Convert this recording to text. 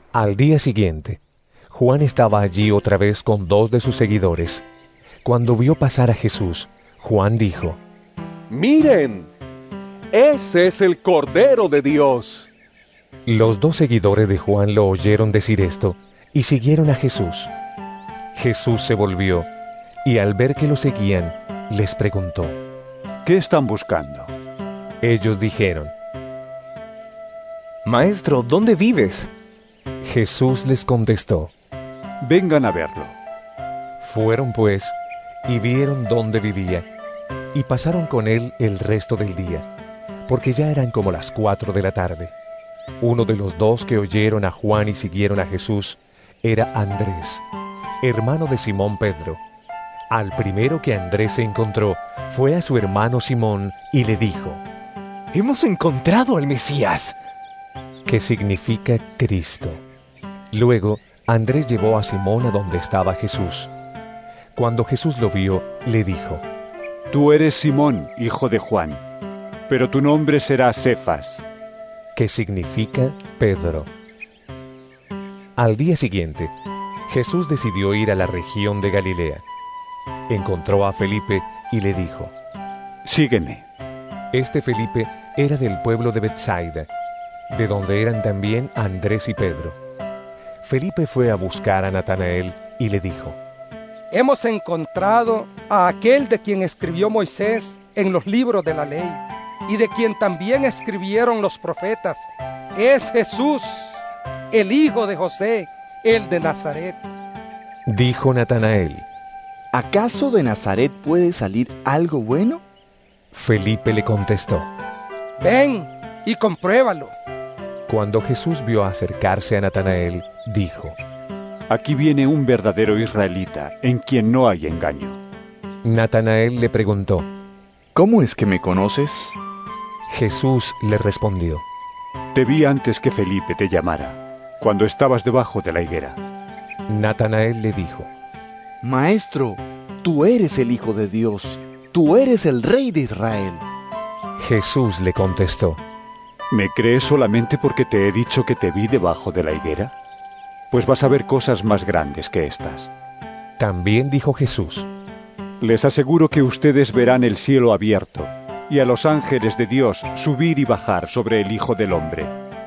Al día siguiente, Juan estaba allí otra vez con 2 de sus seguidores. Cuando vio pasar a Jesús, Juan dijo: ¡Miren! ¡Ese es el Cordero de Dios! Los 2 seguidores de Juan lo oyeron decir esto y siguieron a Jesús. Jesús se volvió y al ver que lo seguían, les preguntó: ¿Qué están buscando? Ellos dijeron: Maestro, ¿dónde vives? Jesús les contestó: Vengan a verlo. Fueron pues y vieron dónde vivía y pasaron con él el resto del día, porque ya eran como las 4 de la tarde. Uno de los 2 que oyeron a Juan y siguieron a Jesús era Andrés, hermano de Simón Pedro. Al primero que Andrés se encontró fue a su hermano Simón y le dijo: Hemos encontrado al Mesías, que significa Cristo. Luego Andrés llevó a Simón a donde estaba Jesús. Cuando Jesús lo vio, le dijo: Tú eres Simón, hijo de Juan, pero tu nombre será Cefas, que significa Pedro. Al día siguiente, Jesús decidió ir a la región de Galilea. Encontró a Felipe y le dijo: Sígueme. Este Felipe era del pueblo de Betsaida, de donde eran también Andrés y Pedro. Felipe fue a buscar a Natanael y le dijo: Hemos encontrado a aquel de quien escribió Moisés en los libros de la ley, y de quien también escribieron los profetas. Es Jesús, el hijo de José, el de Nazaret. Dijo Natanael: ¿Acaso de Nazaret puede salir algo bueno? Felipe le contestó: Ven y compruébalo. Cuando Jesús vio acercarse a Natanael, dijo: Aquí viene un verdadero israelita, en quien no hay engaño. Natanael le preguntó: ¿Cómo es que me conoces? Jesús le respondió: Te vi antes que Felipe te llamara, cuando estabas debajo de la higuera. Natanael le dijo: Maestro, tú eres el Hijo de Dios, tú eres el Rey de Israel. Jesús le contestó: ¿Me crees solamente porque te he dicho que te vi debajo de la higuera? Pues vas a ver cosas más grandes que estas. También dijo Jesús: Les aseguro que ustedes verán el cielo abierto y a los ángeles de Dios subir y bajar sobre el Hijo del Hombre.